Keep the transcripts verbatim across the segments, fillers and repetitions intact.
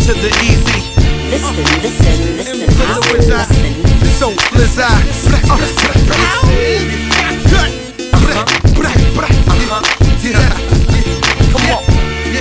to the easy. Listen, listen, listen, Listen, listen. So let's I. Good. Come on.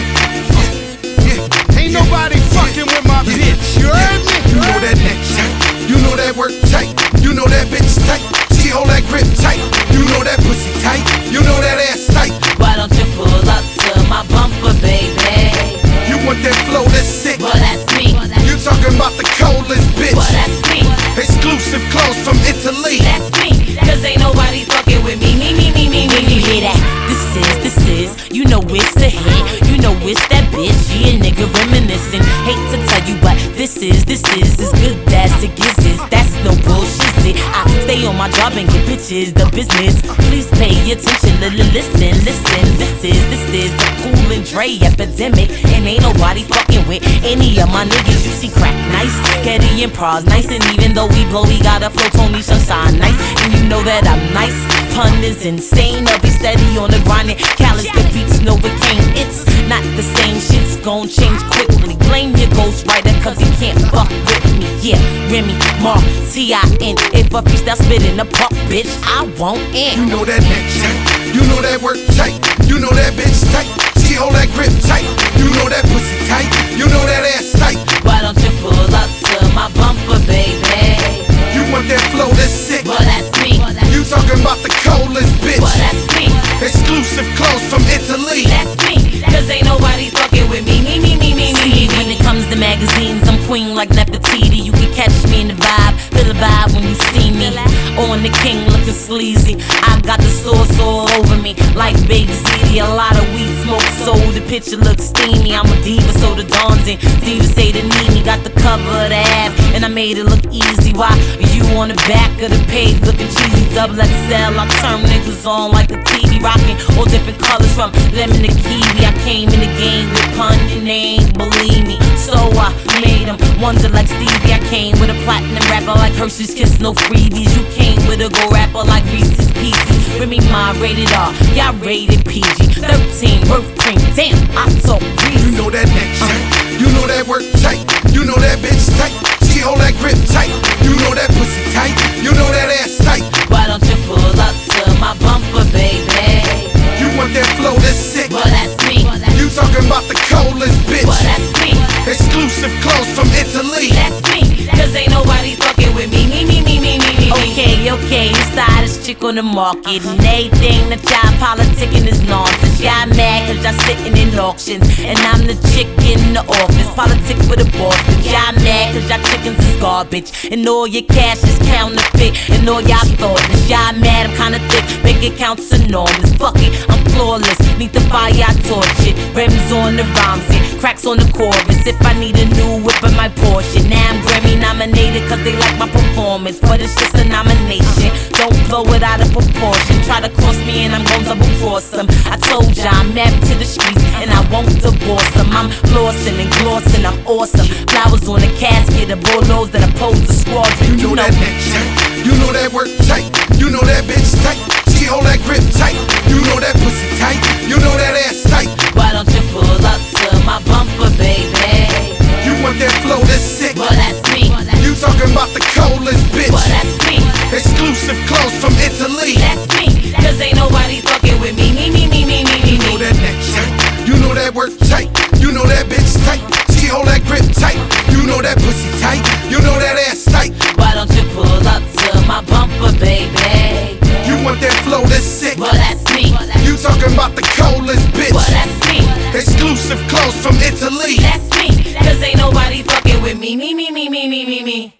Ain't nobody fucking with my bitch. You heard me? You know that neck tight. You know that work tight. You know that bitch tight. She hold that grip tight. You know that pussy tight. You know that ass tight. Why don't you pull up to my bumper, baby? You want that flow that's sick. Well, that's me. You talking about the coldest bitch. Well, that's me. Exclusive clothes from Italy. That's me. Cause ain't nobody fucking with me. Me, me, me, me, me. You hear that? This is, this is. You know it's a hit. You know it's that bitch. Yeah, nigga reminiscing. Hate to tell you, but this is, this is as good as it gets. Is that's no bullshit. See, I stay on my job and get bitches the business. Please pay attention. Listen, listen. This is, this is the Cool and Dre epidemic. And ain't nobody fucking with any of my niggas. You see crack nice, Getty and Pros nice. And even though we blow, we got a flow, Tony Sunshine nice. And you know that I'm nice. Pun is insane. I'll be steady on the grind. And Callous the beats Novocaine. It's not the same. Shit's gon' change quickly. Blame your ghostwriter, cause he can't fuck with me. Yeah, Remy, Mark, T I N. If a piece that spit in the park, bitch, I won't end. You know that neck tight. You know that work tight. You know that bitch tight. She hold that grip tight. You know that pussy tight. You know that ass tight. Why don't you pull up to my bumper, baby? You want that flow that's sick. Well, that's me. You talking about the coldest bitch. Well, that's me. Exclusive clothes from Italy. That's me. Cause ain't nobody fucking with me. Me, me, me, me, me, me. When it comes to magazines, I'm queen like Nefertiti. You can catch me in the vibe. Feel the vibe when you see me. On the king looking sleazy. I got the sauce all over me like Big Ziti. A lot of weed smoke, so the picture looks steamy. I'm a diva, so the dawns in. Divas say the need me. Got the cover of the app, and I made it look easy. Why you on the back of the page looking cheesy? Double X L, I turn niggas on like a T V. Rocking all different colors from lemon to kiwi. I came in the game with pun and they ain't believe me. So I made them wonder like Stevie. I came with a platinum rapper like Hershey's Kiss, no freebies. You came with a go rapper like Reese's Pieces. Remy Ma rated R, y'all rated P G. thirteen birth cream, damn, I talk greasy. You know that neck tight. You know that work tight. You know that bitch tight. She hold that grip tight. You know that pussy tight. You know that ass tight. Why don't you pull up to my bumper, baby? You want that flow that's sick. Well, that's me. You talking about the coldest bitch. Well, that's me. Exclusive clothes from Italy. That's me. Cause ain't nobody fucking with me. Me, me, me, me, me, me. Okay, okay, you stylish chick on the market. And everything that y'all politicking is nonsense. Y'all mad cause y'all sitting in auctions. And I'm the chick in the office. Politic with a boss. But y'all mad cause y'all chickens is garbage. And all your cash is counterfeit. And all y'all thoughtless. Y'all mad, I'm kinda thick. Bank accounts enormous. Fuck it, I'm flawless. Need to fire, I torch it. Rims on the rhymes, yeah. Cracks on the chorus. If I need a new whip in my Porsche. Now I'm Grammy nominated cause they like my performance. But it's just a nomination. Don't blow it out of proportion. Try to cross me and I'm gon' double cross them. I told ya I'm married to the streets and I won't divorce them. I'm flossing and glossing, I'm awesome. Flowers on the casket, the bullnose that oppose the squadron. You know that neck tight. You know that work tight. You know that bitch tight. She hold that grip tight. You know that pussy tight. You know that ass tight. Why don't you pull up to my bumper, baby? You want that flow that's sick. Well, that's me. You talking about the coldest bitch. Well, that's me. Exclusive clothes from Italy. That's me. Cause ain't nobody fucking with me. Me, me, me, me, me, me, You know me. that neck tight. You know that work tight. You know that bitch tight. She hold that grip tight. You know that pussy tight. You know that ass tight. Why don't you pull up to my bumper, baby? You want that flow that's sick. Well, that's me. You talking about the coldest bitch. Well, that's me. Exclusive clothes from Italy. That's me. Cause ain't nobody fucking with me. Me, me, me, me, me, me, me.